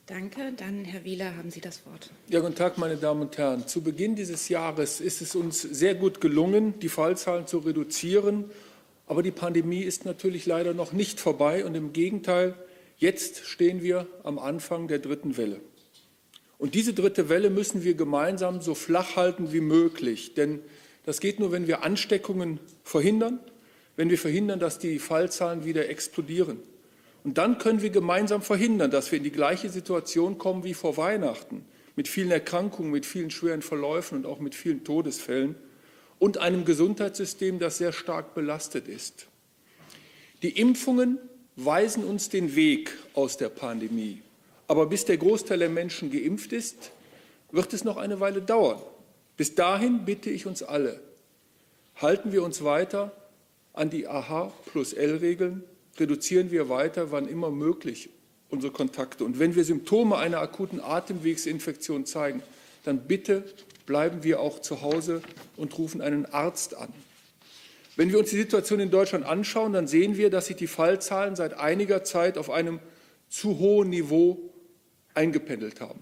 Danke. Dann, Herr Wieler, haben Sie das Wort. Ja, guten Tag, meine Damen und Herren. Zu Beginn dieses Jahres ist es uns sehr gut gelungen, die Fallzahlen zu reduzieren. Aber die Pandemie ist natürlich leider noch nicht vorbei. Und im Gegenteil, jetzt stehen wir am Anfang der dritten Welle. Und diese dritte Welle müssen wir gemeinsam so flach halten wie möglich. Denn das geht nur, wenn wir Ansteckungen verhindern, wenn wir verhindern, dass die Fallzahlen wieder explodieren. Und dann können wir gemeinsam verhindern, dass wir in die gleiche Situation kommen wie vor Weihnachten, mit vielen Erkrankungen, mit vielen schweren Verläufen und auch mit vielen Todesfällen und einem Gesundheitssystem, das sehr stark belastet ist. Die Impfungen weisen uns den Weg aus der Pandemie. Aber bis der Großteil der Menschen geimpft ist, wird es noch eine Weile dauern. Bis dahin bitte ich uns alle, halten wir uns weiter an die AH+L-Regeln, reduzieren wir weiter, wann immer möglich, unsere Kontakte. Und wenn wir Symptome einer akuten Atemwegsinfektion zeigen, dann bitte bleiben wir auch zu Hause und rufen einen Arzt an. Wenn wir uns die Situation in Deutschland anschauen, dann sehen wir, dass sich die Fallzahlen seit einiger Zeit auf einem zu hohen Niveau eingependelt haben.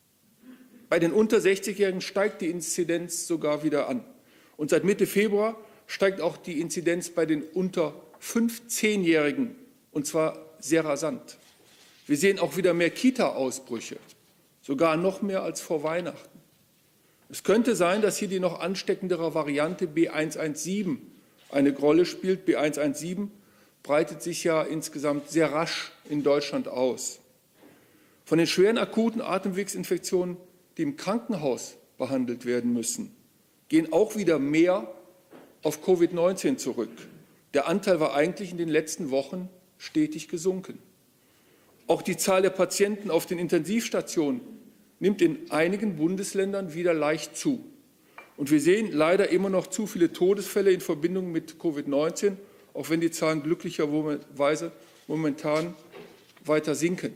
Bei den unter 60-Jährigen steigt die Inzidenz sogar wieder an. Und seit Mitte Februar steigt auch die Inzidenz bei den unter 15-Jährigen, und zwar sehr rasant. Wir sehen auch wieder mehr Kita-Ausbrüche, sogar noch mehr als vor Weihnachten. Es könnte sein, dass hier die noch ansteckendere Variante B117 eine Rolle spielt. B117 breitet sich ja insgesamt sehr rasch in Deutschland aus. Von den schweren akuten Atemwegsinfektionen, die im Krankenhaus behandelt werden müssen, gehen auch wieder mehr auf Covid-19 zurück. Der Anteil war eigentlich in den letzten Wochen stetig gesunken. Auch die Zahl der Patienten auf den Intensivstationen nimmt in einigen Bundesländern wieder leicht zu. Und wir sehen leider immer noch zu viele Todesfälle in Verbindung mit Covid-19, auch wenn die Zahlen glücklicherweise momentan weiter sinken.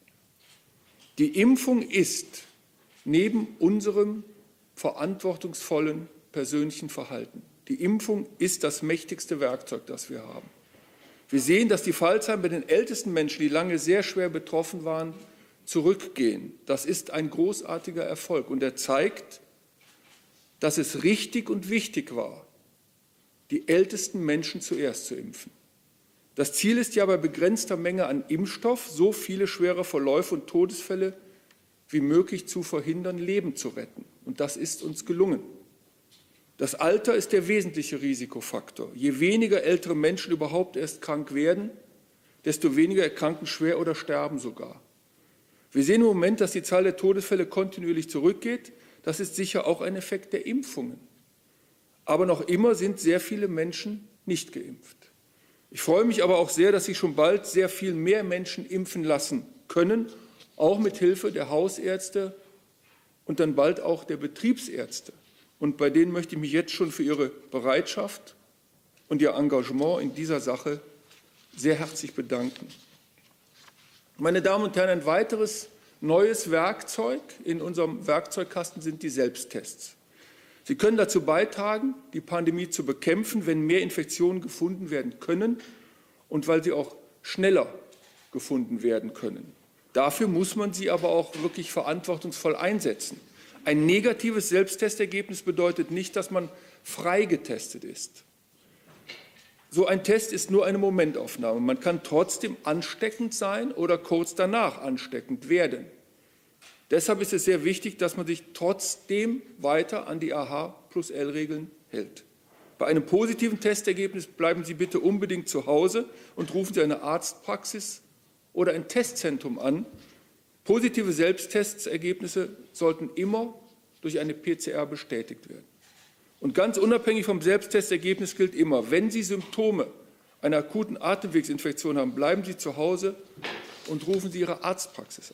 Die Impfung ist neben unserem verantwortungsvollen persönlichen Verhalten, die Impfung ist das mächtigste Werkzeug, das wir haben. Wir sehen, dass die Fallzahlen bei den ältesten Menschen, die lange sehr schwer betroffen waren, zurückgehen. Das ist ein großartiger Erfolg und er zeigt, dass es richtig und wichtig war, die ältesten Menschen zuerst zu impfen. Das Ziel ist ja bei begrenzter Menge an Impfstoff, so viele schwere Verläufe und Todesfälle wie möglich zu verhindern, Leben zu retten. Und das ist uns gelungen. Das Alter ist der wesentliche Risikofaktor. Je weniger ältere Menschen überhaupt erst krank werden, desto weniger erkranken schwer oder sterben sogar. Wir sehen im Moment, dass die Zahl der Todesfälle kontinuierlich zurückgeht. Das ist sicher auch ein Effekt der Impfungen. Aber noch immer sind sehr viele Menschen nicht geimpft. Ich freue mich aber auch sehr, dass sich schon bald sehr viel mehr Menschen impfen lassen können, auch mit Hilfe der Hausärzte und dann bald auch der Betriebsärzte. Und bei denen möchte ich mich jetzt schon für ihre Bereitschaft und ihr Engagement in dieser Sache sehr herzlich bedanken. Meine Damen und Herren, ein weiteres neues Werkzeug in unserem Werkzeugkasten sind die Selbsttests. Sie können dazu beitragen, die Pandemie zu bekämpfen, wenn mehr Infektionen gefunden werden können und weil sie auch schneller gefunden werden können. Dafür muss man sie aber auch wirklich verantwortungsvoll einsetzen. Ein negatives Selbsttestergebnis bedeutet nicht, dass man frei getestet ist. So ein Test ist nur eine Momentaufnahme. Man kann trotzdem ansteckend sein oder kurz danach ansteckend werden. Deshalb ist es sehr wichtig, dass man sich trotzdem weiter an die AH+L-Regeln hält. Bei einem positiven Testergebnis bleiben Sie bitte unbedingt zu Hause und rufen Sie eine Arztpraxis oder ein Testzentrum an. Positive Selbsttestsergebnisse sollten immer durch eine PCR bestätigt werden. Und ganz unabhängig vom Selbsttestergebnis gilt immer, wenn Sie Symptome einer akuten Atemwegsinfektion haben, bleiben Sie zu Hause und rufen Sie Ihre Arztpraxis an.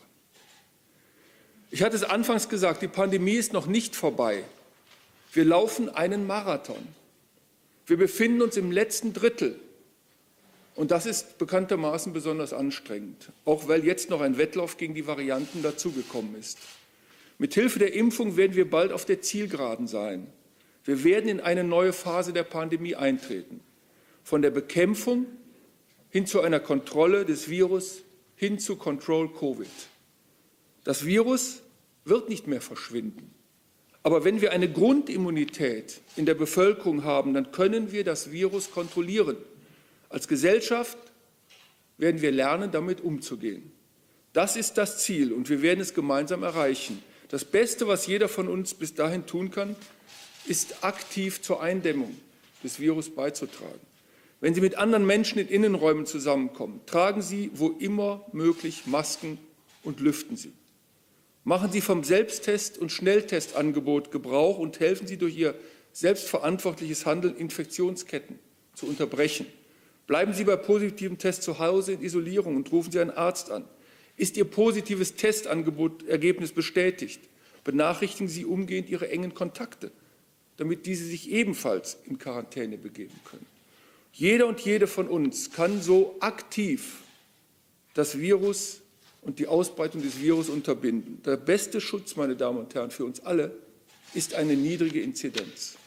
Ich hatte es anfangs gesagt, die Pandemie ist noch nicht vorbei. Wir laufen einen Marathon. Wir befinden uns im letzten Drittel. Und das ist bekanntermaßen besonders anstrengend, auch weil jetzt noch ein Wettlauf gegen die Varianten dazugekommen ist. Mit Hilfe der Impfung werden wir bald auf der Zielgeraden sein. Wir werden in eine neue Phase der Pandemie eintreten. Von der Bekämpfung hin zu einer Kontrolle des Virus, hin zu Control Covid. Das Virus wird nicht mehr verschwinden. Aber wenn wir eine Grundimmunität in der Bevölkerung haben, dann können wir das Virus kontrollieren. Als Gesellschaft werden wir lernen, damit umzugehen. Das ist das Ziel, und wir werden es gemeinsam erreichen. Das Beste, was jeder von uns bis dahin tun kann, ist aktiv zur Eindämmung des Virus beizutragen. Wenn Sie mit anderen Menschen in Innenräumen zusammenkommen, tragen Sie, wo immer möglich, Masken und lüften Sie. Machen Sie vom Selbsttest- und Schnelltestangebot Gebrauch und helfen Sie durch Ihr selbstverantwortliches Handeln, Infektionsketten zu unterbrechen. Bleiben Sie bei positivem Test zu Hause in Isolierung und rufen Sie einen Arzt an. Ist Ihr positives Testergebnis bestätigt, benachrichtigen Sie umgehend Ihre engen Kontakte, damit diese sich ebenfalls in Quarantäne begeben können. Jeder und jede von uns kann so aktiv das Virus und die Ausbreitung des Virus unterbinden. Der beste Schutz, meine Damen und Herren, für uns alle ist eine niedrige Inzidenz.